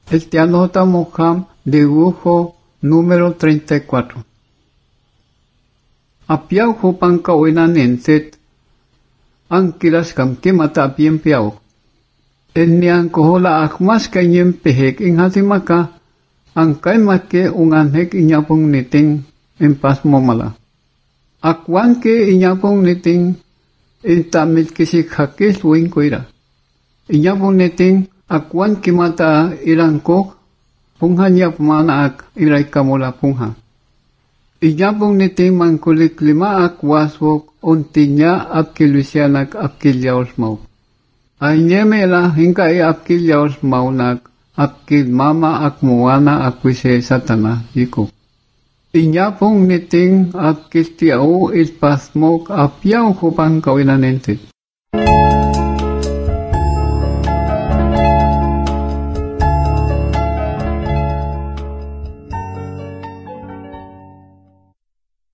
Anotamos dibujo número 34. Apiao hupan kawinanenset, ankilas kam kimata bien piao. Enian kohola akmas kanyem pehek inhatimaka, angkay make unganhek inyapong niting impas momala. Akwan ke inyapong niting intamit kisik hakis wing kuira. Inyapong niting akwan kimata irangkok, punghanyap manaak iray kamula pungha. Inyapong niting mangkulik lima akwaswok untinya apkilusianak apkilyaos mau. Aynyemela hingkai apkilyaos maunak apkil mama akmuana akwise satana yiko. Inyapong niting apkil tiao ilpasmok apyaw hupang kawinanentit.